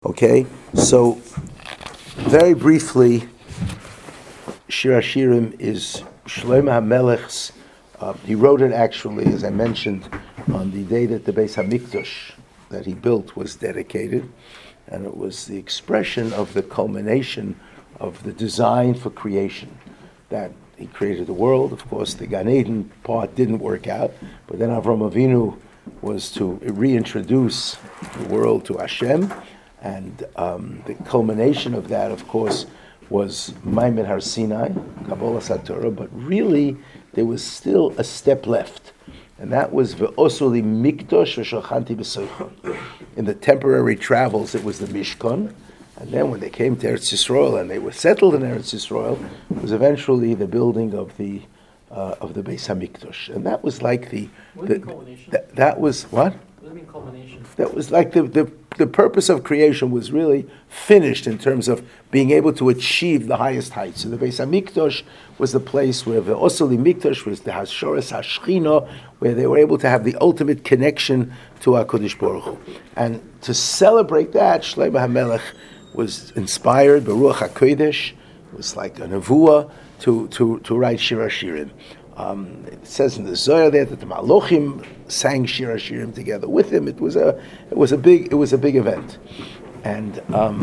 Okay, so very briefly, Shir Hashirim is Shlomo HaMelech's. He wrote it actually, as I mentioned, on the day that the Beis Hamikdash that he built was dedicated, and it was the expression of the culmination of the design for creation. That he created the world. Of course, the Gan Eden part didn't work out, but then Avram Avinu was to reintroduce the world to Hashem. And the culmination of that, of course, was Maimed Har Sinai, Kabbalah Satorah, but really there was still a step left. And that was Ve'osuli Mikdosh V'Shochanti B'Soichon. In the temporary travels, it was the Mishkan. And then when they came to Eretz Yisrael and they were settled in Eretz Yisrael, it was eventually the building of the Beis Hamikdash. And that was like that was what? What does it mean culmination? That was like the purpose of creation was really finished in terms of being able to achieve the highest heights. So the Beis Hamikdash was the place where the Osuli Mikdash was the Hashoras Hashchina, where they were able to have the ultimate connection to HaKadosh Baruch Hu. And to celebrate that, Shlomo HaMelech was inspired by Ruach HaKodesh. It was like a nevuah to write Shir Hashirim. It says in the Zohar there that the Malochim sang Shir Hashirim together with him. It was a big event, and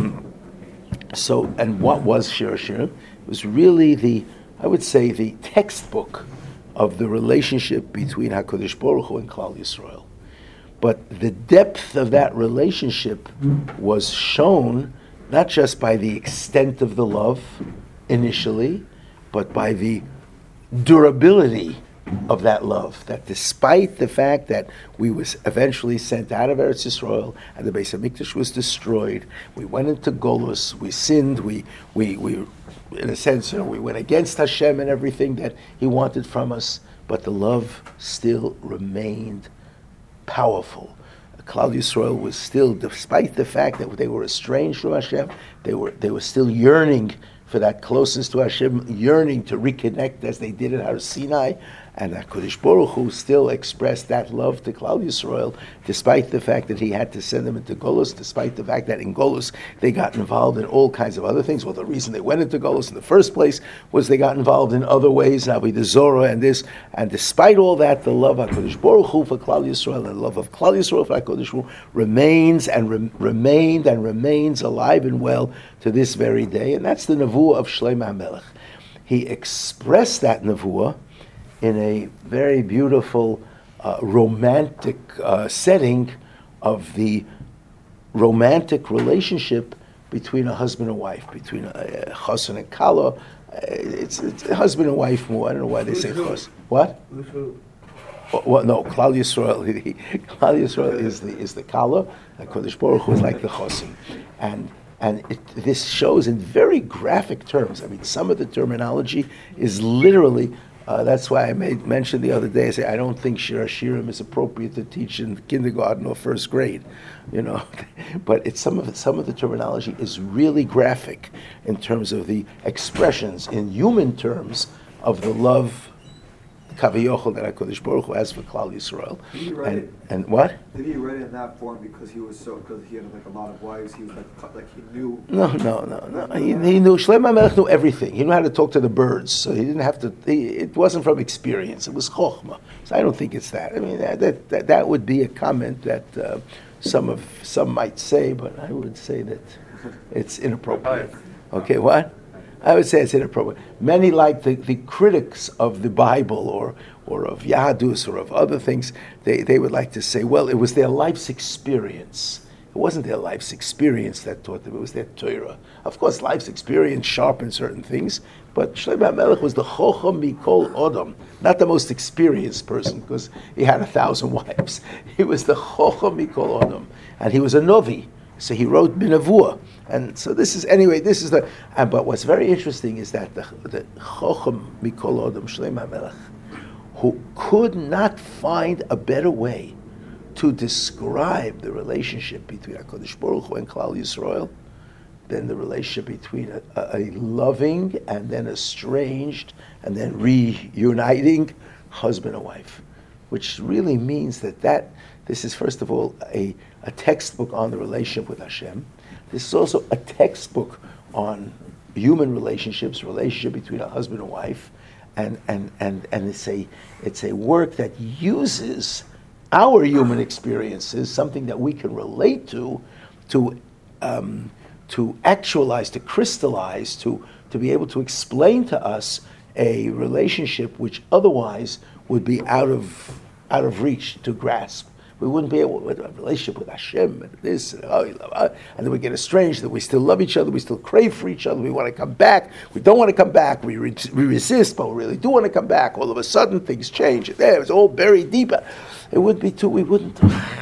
what was Shir Hashirim? It was really I would say the textbook of the relationship between Hakadosh Baruch Hu and Klal Yisrael. But the depth of that relationship was shown not just by the extent of the love initially, but by the durability of that love, that despite the fact that we was eventually sent out of Eretz Yisrael and the Beis Hamikdash was destroyed, we went into Golus, we sinned, we in a sense, we went against Hashem and everything that He wanted from us, but the love still remained powerful. Klal Yisrael was still, despite the fact that they were estranged from Hashem, they were still yearning for that closeness to Hashem, yearning to reconnect as they did at Har Sinai, and HaKadosh Baruch Hu still expressed that love to Klal Yisrael, despite the fact that He had to send them into Golus, despite the fact that in Golus they got involved in all kinds of other things. Well, the reason they went into Golus in the first place was they got involved in other ways, Avi Zorah and this, and despite all that, the love of HaKadosh Baruch Hu for Klal Yisrael and the love of Klal Yisrael for HaKadosh Hu remains and remains alive and well to this very day, and that's the nevuah of Shlomo HaMelech. He expressed that nevuah in a very beautiful, romantic setting of the romantic relationship between a husband and wife, between a chassan and kala. It's a husband and wife more. I don't know why they say chas. What? Well, no, Klal Yisrael. Klal Yisrael is the kala. HaKadosh Baruch Hu is like the chassan, and this shows in very graphic terms. I mean, some of the terminology is literally. That's why I made mention the other day. I say I don't think Shir Hashirim is appropriate to teach in kindergarten or first grade, But it's some of the terminology is really graphic in terms of the expressions in human terms of the love Kaviyochel that HaKadosh Baruch Hu has for Klal Yisrael. Did he write it? And what? Did he write it in that form because he had like a lot of wives? He was like he knew. No. He knew. Shlomo HaMelech knew everything. He knew how to talk to the birds, so he didn't have to. It wasn't from experience. It was chokhmah. So I don't think it's that. I mean, that would be a comment that some might say, but I would say that it's inappropriate. Okay, what? I would say it's inappropriate. Many, like the critics of the Bible or of Yahadus or of other things, they would like to say, well, it was their life's experience. It wasn't their life's experience that taught them, it was their Torah. Of course, life's experience sharpened certain things, but Shlomo HaMelech was the Chocham Mikol Odom, not the most experienced person, because he had 1,000 wives. He was the Chocham Mikol Odom, and he was a Novi. So he wrote B'Nevuah. And so but what's very interesting is that the Chocham Mikol Odom, Shlomo HaMelech, who could not find a better way to describe the relationship between HaKadosh Baruch Hu and Klal Yisrael than the relationship between a loving and then estranged and then reuniting husband and wife, which really means that this is, first of all, a textbook on the relationship with Hashem. This is also a textbook on human relationships, relationship between a husband and wife, and it's a work that uses our human experiences, something that we can relate to actualize, to crystallize, to be able to explain to us a relationship which otherwise would be out of reach to grasp. We wouldn't be able to have a relationship with Hashem and this, and then we get estranged, that we still love each other, we still crave for each other, we want to come back, we don't want to come back, we resist, but we really do want to come back. All of a sudden, things change. It's all buried deeper. It would be too, we wouldn't.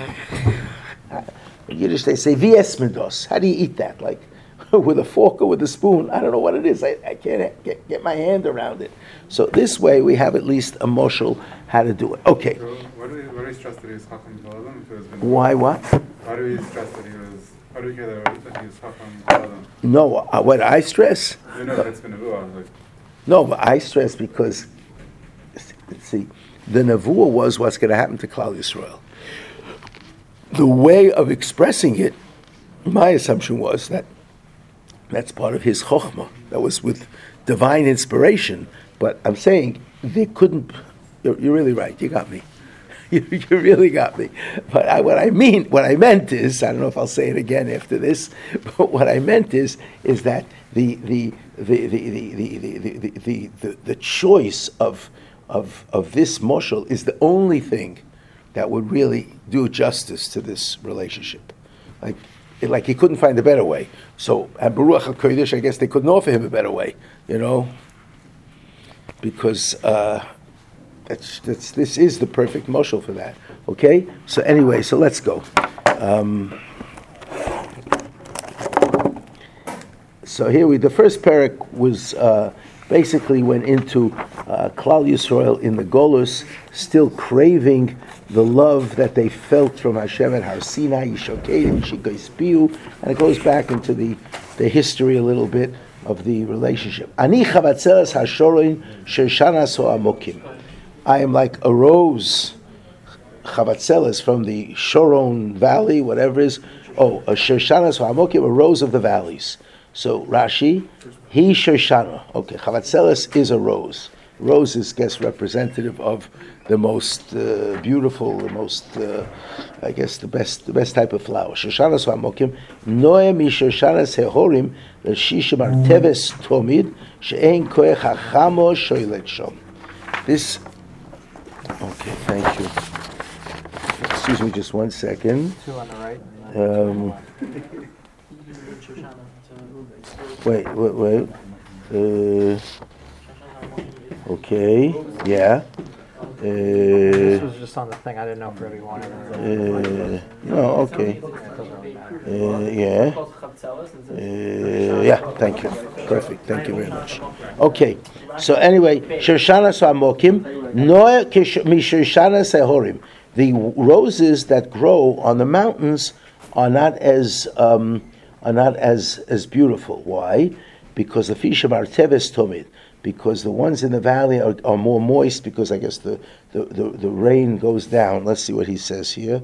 In Yiddish, they say, "Vies medos." How do you eat that? Like, with a fork or with a spoon? I don't know what it is. I can't get my hand around it. So this way, we have at least a moshel how to do it. Okay. So why do we stress that he was Chacham Balaam? Why what? Why do we stress that he was? Why do we care that he was Chacham Balaam? No, what I stress? You know that's been like. No, but I stress because, see, the nevuah was what's going to happen to Klal Yisrael. The way of expressing it, my assumption was that that's part of his chokhmah. That was with divine inspiration. But I'm saying they couldn't. You're really right. You got me. You really got me. But what I meant is, I don't know if I'll say it again after this. But what I meant is that the choice of this moshel is the only thing that would really do justice to this relationship. Like he couldn't find a better way. So at Baruch HaKodesh, I guess they couldn't offer him a better way, because this is the perfect moshel for that. Okay? So anyway, so let's go. So here the first parak was basically went into Klal Yisrael in the Golus, still craving the love that they felt from Hashem at Har Sinai, Yishokedim, Shikoispiu, and it goes back into the history a little bit of the relationship. Ani chavatzelas hashorin shershanas ho'amokim. I am like a rose, chavatzelas from the Shoron Valley, whatever it is. Oh, a shershanas ho'amokim, a rose of the valleys. So Rashi, he Shoshana. Okay, Chavatzeles is a rose. Rose is, guess, representative of the most beautiful, the most, I guess, the best type of flower. Shoshana Swamokim, Noe mi Shoshana Sehorim, Shishim Arteves Tomid, She'ein Koech HaChamo Shoilet Shom. This, okay, thank you. Excuse me just 1 second. Two on the right. Wait. Okay, yeah. This was just on the thing. I didn't know if really wanted it. No, okay. Yeah. Yeah, thank you. Perfect. Thank you very much. Okay, so anyway, Shoshana Samokim, Noah Mishashana Sehorim. The roses that grow on the mountains are not as beautiful. Why? Because the Fishim are teves tomid. Because the ones in the valley are more moist. Because I guess the rain goes down. Let's see what he says here.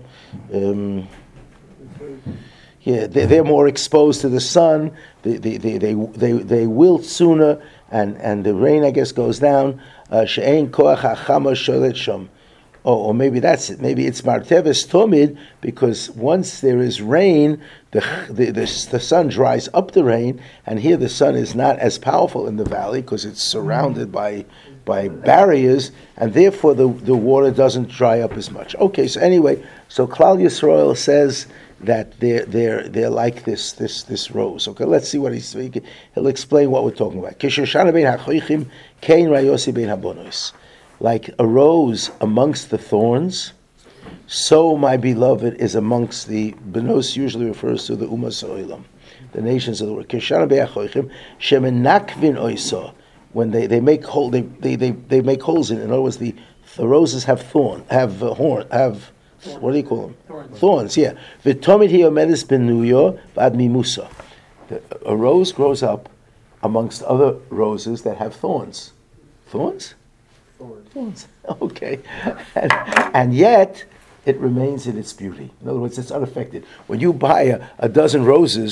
They're more exposed to the sun. They wilt sooner, and the rain I guess goes down. She'ein koach hachama sholet shom. Or maybe that's it. Maybe it's marteves tomid, because once there is rain, the sun dries up the rain, and here the sun is not as powerful in the valley because it's surrounded by barriers, and therefore the water doesn't dry up as much. Okay, so anyway, so Klal Yisrael says that they're like this rose. Okay, let's see what he'll explain what we're talking about. Kishoshana bein hachoichim kein rayosi bein habonos. Like a rose amongst the thorns, so my beloved is amongst the benos. Usually refers to the umas ha'olam, the nations of the world. Kishana be'achoichim shemenakvin oisa. When they make hole, they make holes in it. In other words, the roses have what do you call them? Thorns. Yeah. V'tomid hiomedes benuyo b'ad mimusa. A rose grows up amongst other roses that have thorns. Thorns. Thorns. Okay. And yet, it remains in its beauty. In other words, it's unaffected. When you buy a dozen roses,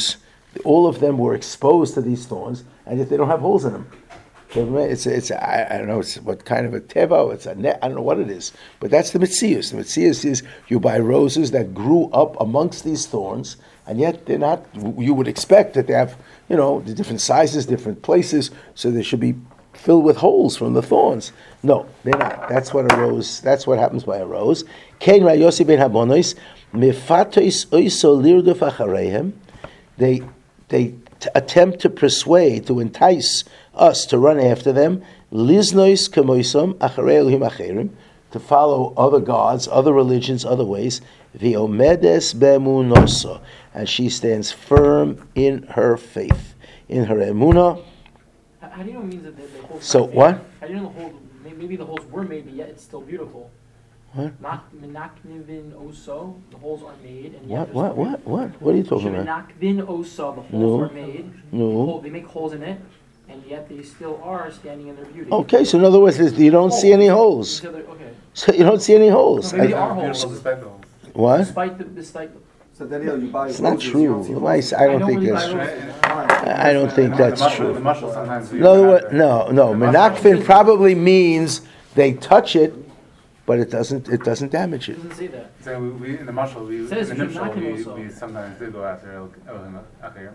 all of them were exposed to these thorns, and yet they don't have holes in them. I don't know. It's what kind of a teva. It's a net. I don't know what it is, but that's the mitzias. The mitzias is you buy roses that grew up amongst these thorns, and yet they're not. You would expect that they have, the different sizes, different places, so they should be filled with holes from the thorns. No, they're not. That's what a rose. That's what happens by a rose. Kein Rayosi ben Habonos mefatois oiso lirduf achareihem. They attempt to persuade, to entice us to run after them, liznois kemoisom acharei elohim acherim, to follow other gods, other religions, other ways. V'omedes be'emunoso, and she stands firm in her faith, in her emunah. How do you know it means that the holes? So what? How do you know the holes? Maybe the holes were made, but yet it's still beautiful. What? Menakvin oso, the holes are made, and What? yet What are you talking about? Menakvin oso, the holes No. were made. No. They make holes in it, and yet they still are standing in their beauty. Okay, so in other words, you don't see any holes. Okay. So you don't see any holes. No, maybe It's are beautiful holes. despite the holes. What? Despite So Daniel, you buy It's not roses, you true. don't see roses. I don't I think don't that's really true. buy I don't think that's The true. mushroom sometimes. No, menakfin probably means they touch it, but it doesn't damage it. It doesn't say that. So we in the mushroom, in Says the you're nimshal, not gonna also. we sometimes do go after Elohim Acherim.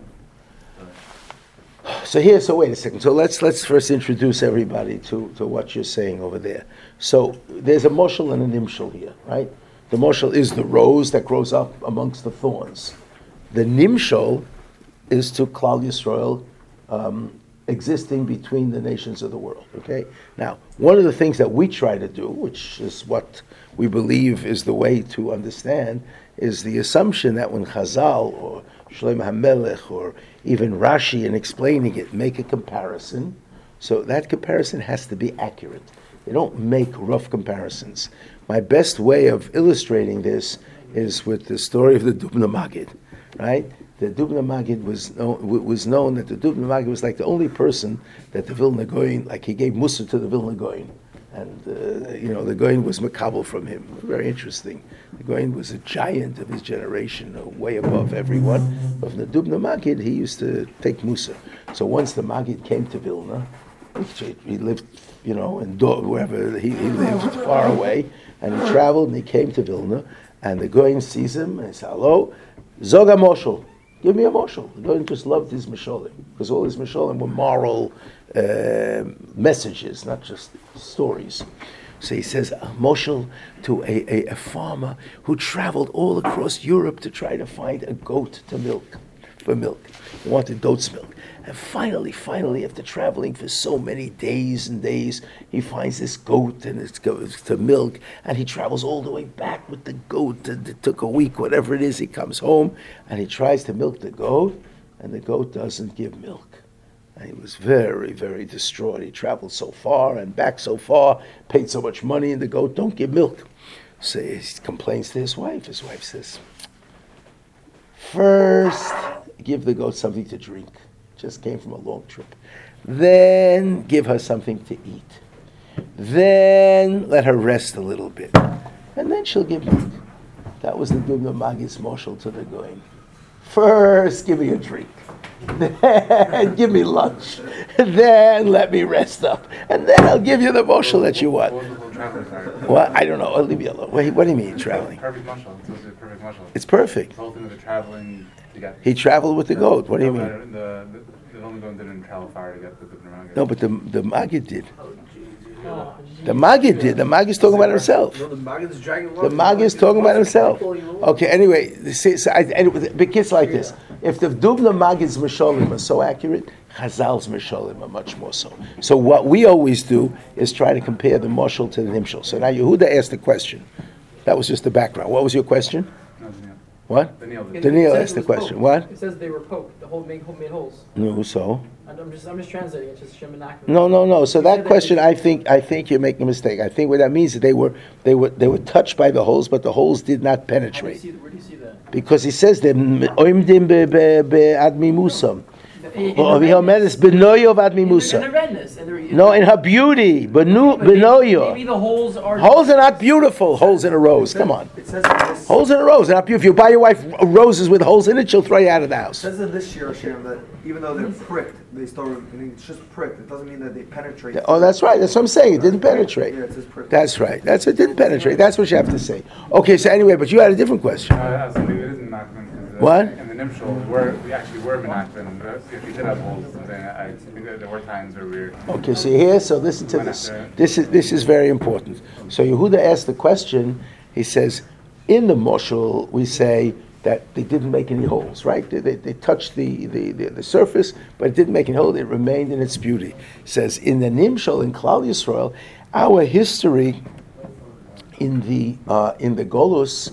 So wait a second. So let's first introduce everybody to what you're saying over there. So there's a moshel and a nimshal here, right? The moshel is the rose that grows up amongst the thorns. The nimshal is to Klal Yisrael existing between the nations of the world. Okay. Now, one of the things that we try to do, which is what we believe is the way to understand, is the assumption that when Chazal or Shlomo HaMelech or even Rashi in explaining it make a comparison, so that comparison has to be accurate. They don't make rough comparisons. My best way of illustrating this is with the story of the Dubno Maggid, right? The Dubno Maggid was known that the Dubno Maggid was like the only person that the Vilna Goyen, like he gave Musa to the Vilna Goyen. And, the Goyen was makabel from him. Very interesting. The Goyen was a giant of his generation, way above everyone. But from the Dubno Maggid, he used to take Musa. So once the Maggid came to Vilna, he lived, in wherever he lived, far away, and he traveled and he came to Vilna, and the Goyen sees him and he says, "Hello, Zoga Moshel, give me a Moshel." The Goyen just loved his Mesholim, because all his Mesholim were moral messages, not just stories. So he says, a moshel to a farmer who traveled all across Europe to try to find a goat for milk. He wanted goat's milk. And finally, after traveling for so many days and days, he finds this goat and it goes to milk, and he travels all the way back with the goat. And it took a week, whatever it is. He comes home and he tries to milk the goat, and the goat doesn't give milk. And he was very, very distraught. He traveled so far and back so far, paid so much money, and the goat don't give milk. So he complains to his wife. His wife says, "First, give the goat something to drink. Just came from a long trip. Then give her something to eat. Then let her rest a little bit. And then she'll give milk." That was the Dubno Maggid's moshel to the Goyim. First, give me a drink. Then give me lunch. Then let me rest up. And then I'll give you the moshel that you want. What was the whole traveling part? Well, I don't know. I'll leave you alone. Wait, what do you mean traveling? Perfect mushroom. It's supposed to be a perfect mushroom. It's perfect. The whole thing with the traveling, you got. He traveled with the goat. What do you mean? The only going didn't travel far to get the Dubno Maggid. No, but the Maggid did. Oh, The Maggid did. The Maggid's talking about himself. No, the Maggid's dragging The Maggid's talking about himself. Okay, anyway, but kids like this. If the Dubno Maggid's Mesholim are so accurate, Chazal's Mesholim are much more so. So what we always do is try to compare the Moshel to the Nimshal. So now Yehuda asked the question. That was just the background. What was your question? No, Daniel. What? Daniel did. Daniel It says asked it the was question. poked. What? It says they were poked. The whole made holes. No, so? I'm just translating it. Just Shemanakvin. No. So You that said that question, it's- I think you're making a mistake. I think what that means is they were touched by the holes, but the holes did not Where do penetrate. you see that? Because he says them oimdim be'admi musam. Omedes benoyo vad In the mimusa. redness. No, in her beauty, benoyo. Maybe the holes are. Holes are not beautiful. Holes in a rose. Come on. It says in this, Holes in a rose are not beautiful. If you buy your wife roses with holes in it, she'll throw you out of the it house. says in this Shir Hashem that even though they're pricked, they still, it's just pricked. It doesn't mean that they penetrate. Oh, that's right. That's what I'm saying. It didn't penetrate. Yeah, it says pricked. That's right. That's it. Didn't penetrate. That's what you have to say. Okay. So anyway, but you had a different question. I was thinking it is Menachem. What? In the Nimshal, we actually were Menachem. If we did have holes, then I think that there were times where we were. Okay. So here. So listen to this. This is very important. So Yehuda asked the question. He says, in the Moshul, we say that they didn't make any holes, right? They touched the surface, but it didn't make any holes. It remained in its beauty. It says in the Nimshal in Klal Yisrael, our history in the Golus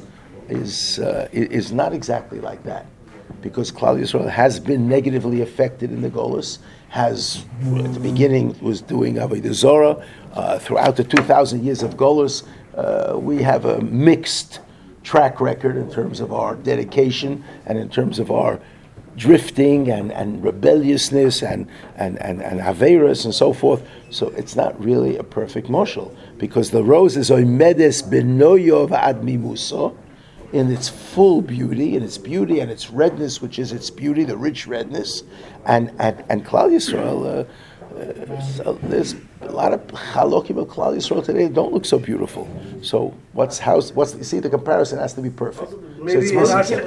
is not exactly like that, because Klal Yisrael has been negatively affected in the Golus. Has at the beginning was doing Avodah Zorah. Throughout the 2,000 years of Golus, we have a mixed track record in terms of our dedication and in terms of our drifting and rebelliousness and averas and so forth. So it's not really a perfect moshel, because the rose is oimedes benoyo v'ad mimuso, in its full beauty, and its redness, which is its beauty, the rich redness, and Klal Yisrael. So there's a lot of halokim of Klal Yisrael today that don't look so beautiful. So you see, the comparison has to be perfect. Maybe so it's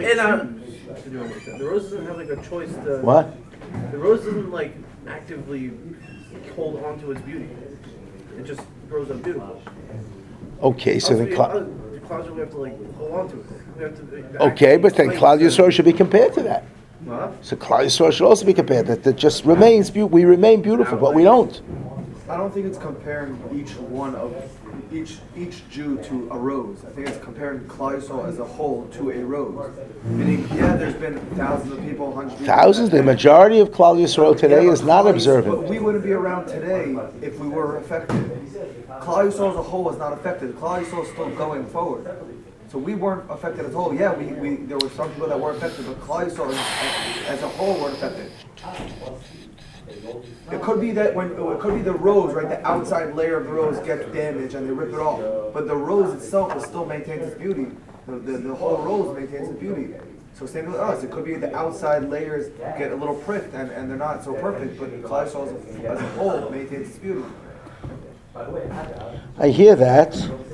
the rose doesn't have like a choice to. What? The rose doesn't like actively hold on to its beauty. It just grows up beautiful. Okay, so then the clouds we have to like hold on to it. We have to. Okay, but then Klal Yisrael should be compared to that. Huh? So Klal Yisrael should also be compared. That just remains we remain beautiful, but we don't. I don't think it's comparing each Jew to a rose. I think it's comparing Klal Yisrael as a whole to a rose. Meaning, yeah, there's been thousands of people, hundreds of people. Thousands. The majority of Klal Yisrael today is not But observant. we wouldn't be around today if we were affected. Klal Yisrael as a whole is not affected. Klal Yisrael is still going forward. So we weren't affected at all. Yeah, we there were some people that were affected, but Klal Yisrael as a whole weren't affected. It could be that it could be the rose, right? The outside layer of the rose gets damaged and they rip it off, but the rose itself still maintains its beauty. The whole rose maintains its beauty. So same with us. It could be the outside layers get a little pricked and they're not so perfect, but Klal Yisrael as a whole maintains its beauty. I hear that.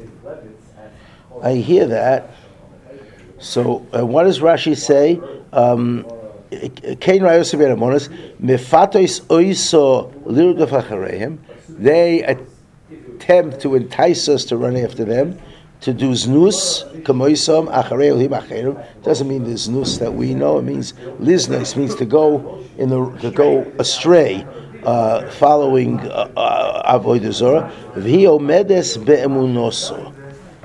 So what does Rashi say? They attempt to entice us to run after them, to do znus, doesn't mean the znus that we know. It means liznos, means to go astray, following avodah zorah. V'hi be'emunoso.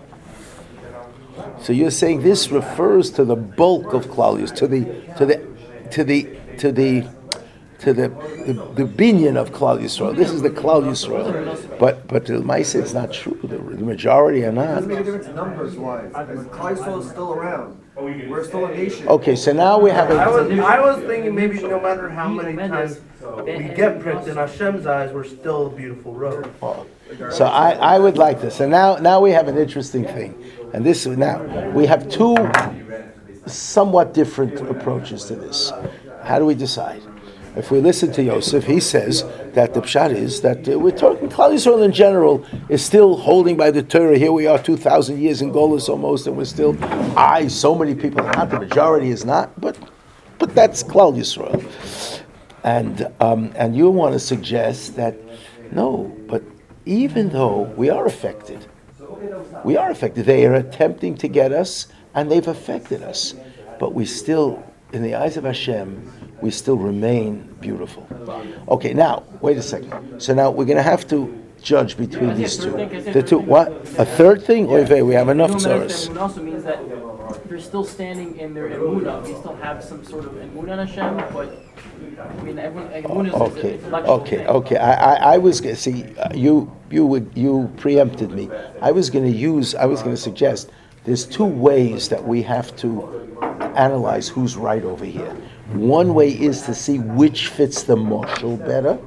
So you're saying this refers to the bulk of Klal Yisrael, to the binyan of Klal Yisrael. This is the Klal Yisrael, but the Maisa, it's not true. The majority are It not. doesn't make a difference numbers wise. Klal Yisrael is still around. We're still a nation. Okay, so now we have I was thinking maybe no matter how many times we get pricked in Hashem's eyes, we're still a beautiful rose. So I would like this. And now we have an interesting thing. And now we have two somewhat different approaches to this. How do we decide? If we listen to Yosef, he says that the pshat is that we're talking Klal Yisrael in general is still holding by the Torah. Here we are 2,000 years in Golus almost, and we're still, so many people are not, the majority is not, but that's Klal Yisrael. And you want to suggest that, no, but even though we are affected, they are attempting to get us, and they've affected us, but we still, in the eyes of Hashem, we still remain beautiful. Okay, now, wait a second. So now we're going to have to judge between these two. The two, what? A third thing? Oy vey, we have enough tzaros. It also means that they're still standing in their emunah. They still have some sort of emunah on Hashem, but I mean, emunah is an intellectual thing. Okay. I was going to see you preempted me. I was going to suggest there's two ways that we have to analyze who's right over here. One way is to see which fits the moshel better.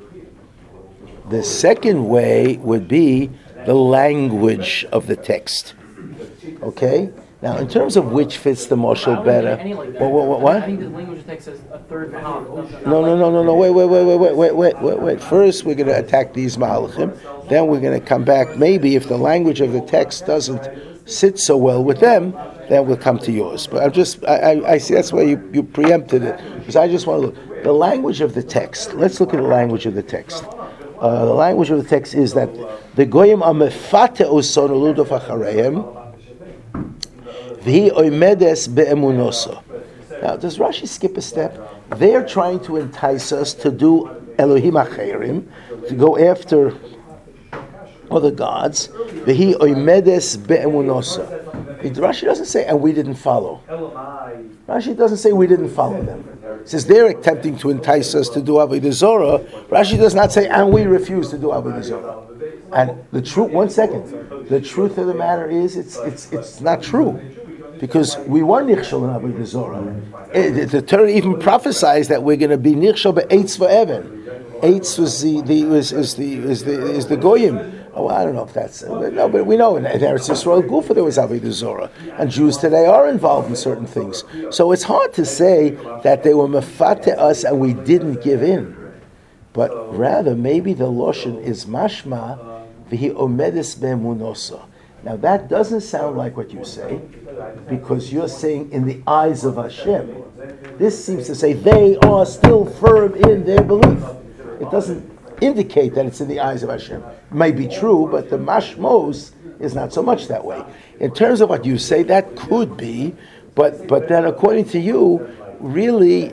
The second way would be the language of the text. Okay? Now, in terms of which fits the moshel better, what? I think the language of the text says a third Mahalach. No. Wait. First, we're going to attack these Mahalachim. Then we're going to come back. Maybe if the language of the text doesn't sit so well with them, then we'll come to yours. But I see that's why you preempted it. Because I just want to look. The language of the text. Let's look at the language of the text. The language of the text is that the goyim are mefate oson uludov achareim v'hi oimedes be'emunoso. Now, does Rashi skip a step? They're trying to entice us to do Elohim acherim, to go after other gods. V'hi oimedes be'emunoso. Rashi doesn't say, and we didn't follow. Rashi doesn't say we didn't follow them. It says they're attempting to entice us to do Avodah Zorah. Rashi does not say, and we refuse to do Avodah Zorah. And the truth, one second, the truth of the matter is, it's not true. Because we were nichshel in Avodah Zorah. The Torah even prophesies that we're going to be nichshel be'etz v'even. Eitz was the goyim. Oh, I don't know if that's no, but we know in Eretz Yisrael Gufa there was Avodah Zorah, and Jews today are involved in certain things. So it's hard to say that they were mefate us and we didn't give in, but rather maybe the loshen is mashma v'hi omedes be'emunosa. Now that doesn't sound like what you say, because you're saying in the eyes of Hashem. This seems to say they are still firm in their belief. It doesn't indicate that it's in the eyes of Hashem. It may be true, but the mashmos is not so much that way. In terms of what you say, that could be, but then according to you, really,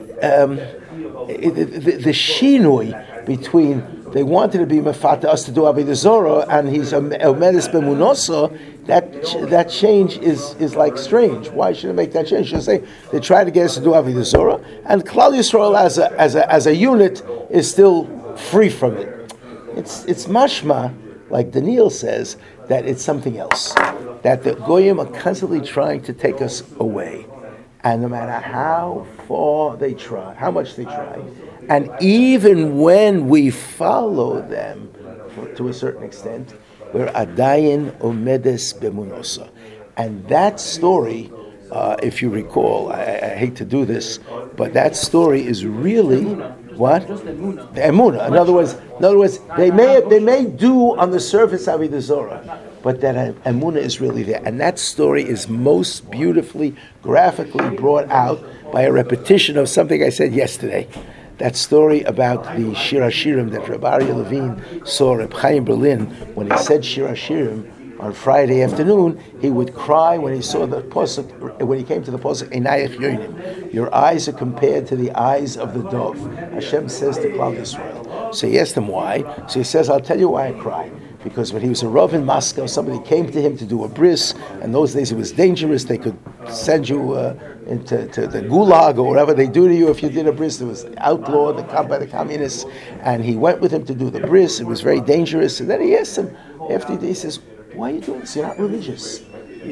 the shinui between they wanted to be mefata us to do Avodah Zorah and he's omedes bemunoso, that change is like strange. Why should it make that change? Should say they try to get us to do Avodah Zorah, and Klal Yisrael as a unit is still free from it. It's mashma, like Daniel says, that it's something else. That the goyim are constantly trying to take us away, and no matter how far they try, how much they try, and even when we follow them to a certain extent, we're adayin omedes bemunosa. And that story, if you recall, I hate to do this, but that story is really what? Just Emunah. The Emunah. In other words, they may do on the surface Avodah Zorah, but that Emunah is really there. And that story is most beautifully, graphically brought out by a repetition of something I said yesterday. That story about the Shir HaShirim that Rabbi Aryeh Levine saw Reb Chaim Berlin when he said Shir HaShirim on Friday afternoon, he would cry when he saw the pasuk, when he came to the pasuk, Einayach Yoinim. Your eyes are compared to the eyes of the dove. Hashem says to Klal Yisrael. So he asked him why. So he says, I'll tell you why I cry. Because when he was a Rav in Moscow, somebody came to him to do a bris. In those days it was dangerous. They could send you into the gulag or whatever they do to you if you did a bris. It was outlawed by the communists. And he went with him to do the bris. It was very dangerous. And then he asked him, after he says, why are you doing this? You're not religious.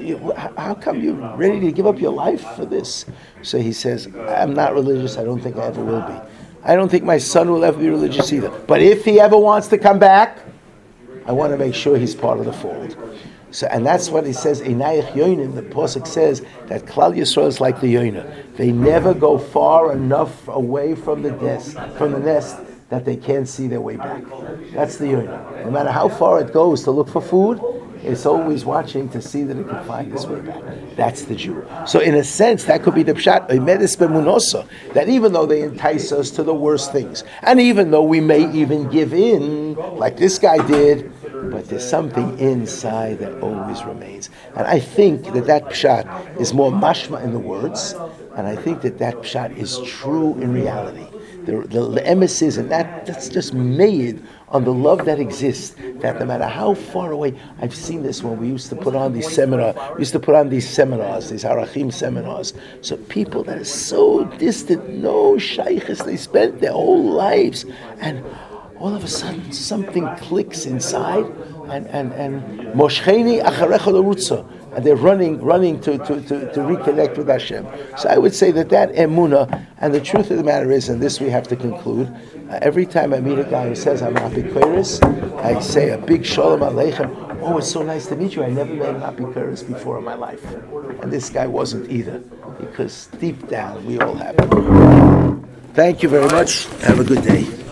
How come you're ready to give up your life for this? So he says, I'm not religious. I don't think I ever will be. I don't think my son will ever be religious either. But if he ever wants to come back, I want to make sure he's part of the fold. So, and that's what he says, Einayach Yoinim, the Pasuk says that Klal Yisrael is like the Yoina. They never go far enough away from the nest that they can't see their way back. That's the Yoina. No matter how far it goes to look for food, it's always watching to see that it can find its way back. That's the Jew. So in a sense, that could be the pshat, omedes bemunosa, that even though they entice us to the worst things, and even though we may even give in, like this guy did, but there's something inside that always remains. And I think that pshat is more mashma in the words, and I think that pshat is true in reality. The emes is, and that's just made on the love that exists, that no matter how far away, I've seen this when we used to put on these seminars, these Arachim seminars. So people that are so distant, no shaykhs, they spent their whole lives, and all of a sudden something clicks inside, and Moshcheni acharecha l'rutza. and they're running to reconnect with Hashem. So I would say that emunah, and the truth of the matter is, and this we have to conclude, every time I meet a guy who says I'm Apikoros, I say a big Shalom Aleichem. Oh, it's so nice to meet you. I never met an Apikoros before in my life. And this guy wasn't either, because deep down we all have it. Thank you very much. Have a good day.